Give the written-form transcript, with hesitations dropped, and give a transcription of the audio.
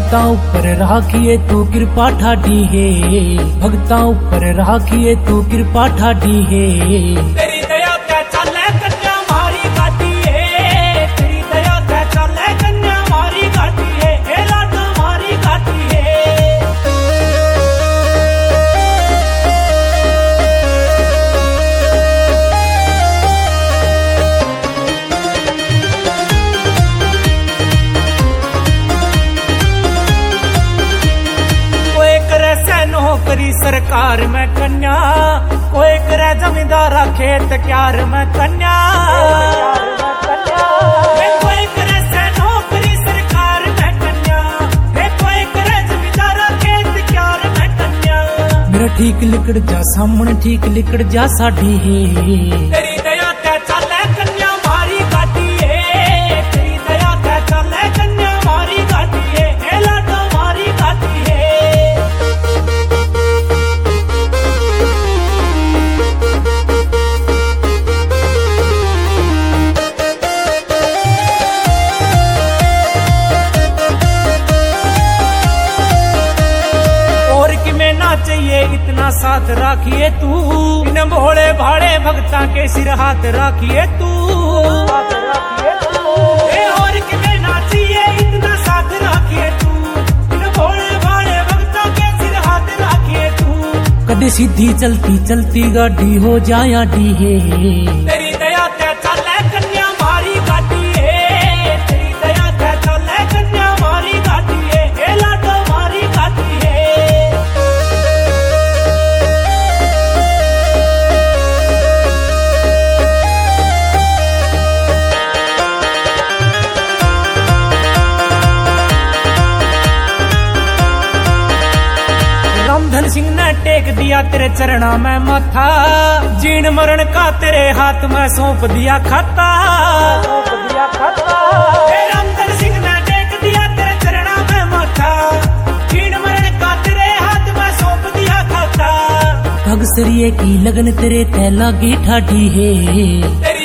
भगता ऊपर राखिए तू कृपा ठाडी है, भगता ऊपर राखिए तू कृपा ठाडी है। तेरी दया ते चले कन्या मारी गाती है, तेरी दया ते चले कन्या मारी गाती है, ए लाडो मारी गाती है। नौकरी सरकार में कन्या, कोई करे जमींदारा खेत क्यार में कन्या, कोई करे से नौकरी सरकार में कन्या, कोई करे जमींदारा खेत क्यार में कन्या। मेरा ठीक लिकड़ जा सामने ठीक लिकड़ जा साडी है, तेरी दया ते चले कन्या मारी गाती है, तेरी दया ते चले कन्या मारी गाती है, ए लाडो मारी गाती है। चाहिए इतना साथ राखिए तू, इन भोले भाड़े भक्ता के सिर हाथ राखिए तू, और किमें ना चाहिए इतना साथ राखिए तू, इन भोले भाड़े भक्ता के सिर हाथ राखिए तू। कदे सीधी चलती चलती गाड़ी हो जाया डी है, तेरी दया ते चले कन्या मारी गाती है, तेरी दया ते चले कन्या मारी गाती है, ए लाडो मारी गाती है। रामधन सिंह ने टेक दिया तेरे चरणा में माथा, जीण मरण का तेरे हाथ में सौंप दिया खाता, रामधन सिंह ने टेक दिया तेरे चरणा में माथा, जीण मरण का तेरे हाथ में सौंप दिया खाता। भगसरिये की लगन तेरे तैला की ठाठी है,